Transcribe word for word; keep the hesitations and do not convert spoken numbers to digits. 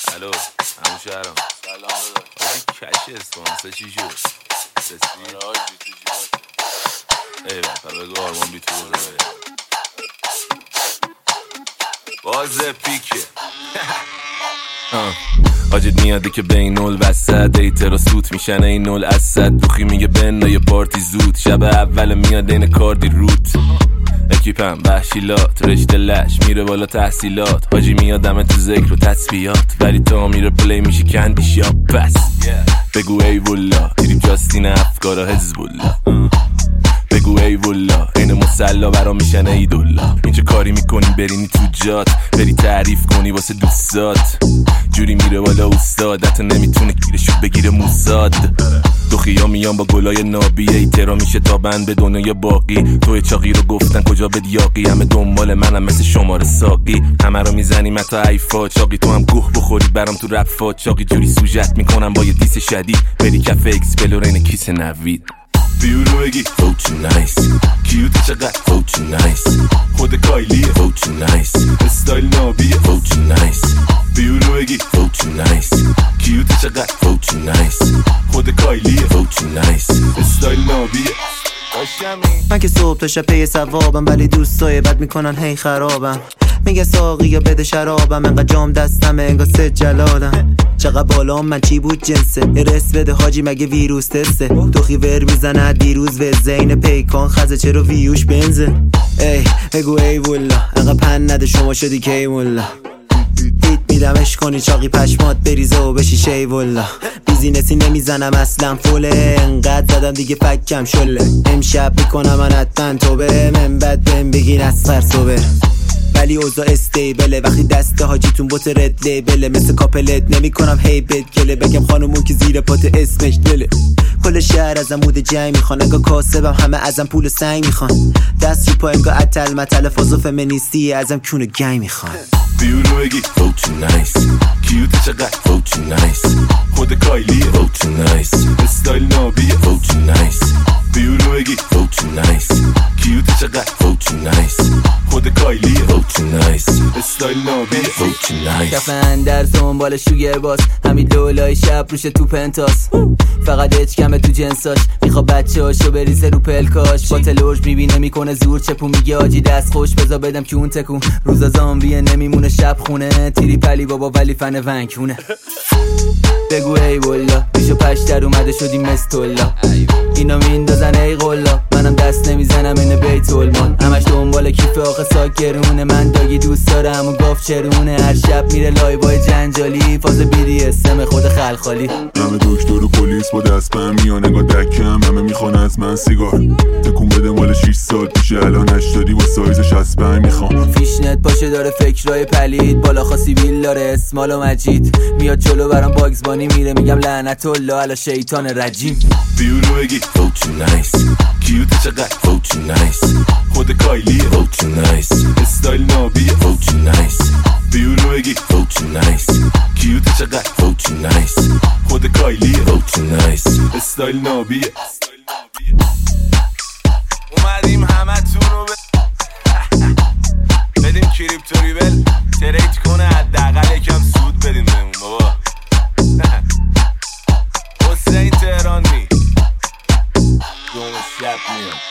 الو همون شهرم سلام داداش. آقای کش اسپانسر چی شد؟ رسید؟ آره حاجی تو جیباته. ای بابا بگو آرمان بی تو بره باز پیکه حاجت میاده که بین نول وسط ایترا سوت میشن این نول اسد دوخی میگه بنا یه پارتی زود شب اول میاد این کاردی روت اکیپم وحشیلات رشته لش میره بالا تحصیلات حاجی میادم تو ذکر و تسبیحات ولی تا میره پلی میشه کندی شاب بس بگو ای والله تیریم جاستین افکارا حزبالله بگو ای والله این مسلا برا میشن ای دولا این چه کاری میکنی برینی تو جات بری تعریف کنی واسه دوستات جوری میره بالا استادت نمیتونه گیرشو بگیره موساد دوخیا میان با گلای نابی ایترا میشه تا بند به دنیا باقی توی چاقی رو گفتن کجا بدیاقی همه دنبال منم مثل شماره ساقی همه رو میزنیم تا عیفا چاقی تو هم گوه بخوری برام تو رفا چاقی جوری سوجت میکنم با یه دیس شدید بری کف اکسپلورین کیس نوید بیورو بگی فوچ نایس کیوت چقدر فوچ نایس خود کایلیه فوچ نایس استایل نابیه فوچ نایس بیورو بگی فوچ نایس کیوت چقدر فوچ نایس خود کایلیه فوچ نایس استایل نابیه من که صبح تا شب پی ثوابم ولی دوستای بد میکنن هی خرابم میگه ساقی یا بده شرابم انقدر جام دستمه انگار سه جلالم چقدر بالام من چی بود جنسه یه رس بده حاجی مگه ویروس تسته دوخی ور میزنه دیروز و زین پیکان خزه چرا ویوش بنزه ای بگو ای والله انقدر پن نده شما شدی کی والله هیت میدمش کنی چاقی پشمات بریزه و بشی شی والله بیزینسی نمیزنم اصلا فوله انقدر زدم دیگه فکم شله امشب میکنم من حتما توبه من بد بهم بگین از فرسوبه ولی اوضاع استیبله وقتی دست حاجیتون بوت رد لیبله مثل کاپلت نمی کنم هی بد گله بگم خانمون که زیر پات اسمش دله کل شهر ازم مود جنگ میخوان انگاه کاسبم همه ازم پول سنگ میخوان دست رو پا انگاه اتل متل فاز و فمینیستی ازم کون گنگ میخوان بیورو بگی فوچ نایس کیوت چقدر فوچ نایس خود کایلیه فوچ نایس استایل نابیه فوچ نایس بیورو بگی فوچ نایس کیوت چقدر فوچ نایس خود کایلیه فوچ نایس استایل نابیه فوچ نایس کف اندرز دنبال شوگر باز همین دولای شب روشه تو پنتاس فقط اچ کمه تو جنساش میخوا بچه هاشو بریزه رو پلکاش با تلوش میبینه میکنه زور چپو میگه آجی دست خوش بزا بدم که اون تکون روزا زامبیه نمیمونه شب خونه تیری پلی بابا ولی فن ونکونه بگو ای والله بیشو پشتر اومده شدیم مستولا اینا میندازن ای قلا منم دست نمیزنم اینه بیت المان همش دنبال کیف آخه ساکرونه من داگی دوست دارم و گاف چرونه هر شب میره لایوای جنجالی فاز بیدی اسم خود خلخالی همه دکتر و پلیس با دست بهم میان نگاه دکم همه میخوان از من سیگار تکون بده مال شیش سال پیشه الان هشتادی با سایز شصت و پنج میخوام فیشنت پاشه داره فکرای پلید بالا خاصی ویل داره اسمال و مجید میاد جلو برام باگزبانی میره میگم لعنت الله علی شیطان رجیم بیورو بگی فوچ نایس کیوت چقدر فوچ نایس خود کایلیه فوچ نایس استایل نابیه فوچ نایس بیورو بگی فوچ نایس کیوت چقدر فوچ نایس خود کایلیه فوچ نایس استایل نابیه اومدیم همه تون رو بدیم کریپتو ریبل تریت کنه حداقل یکم سود بدیم بهمون بابا حسین تهرانی دوم شب میاد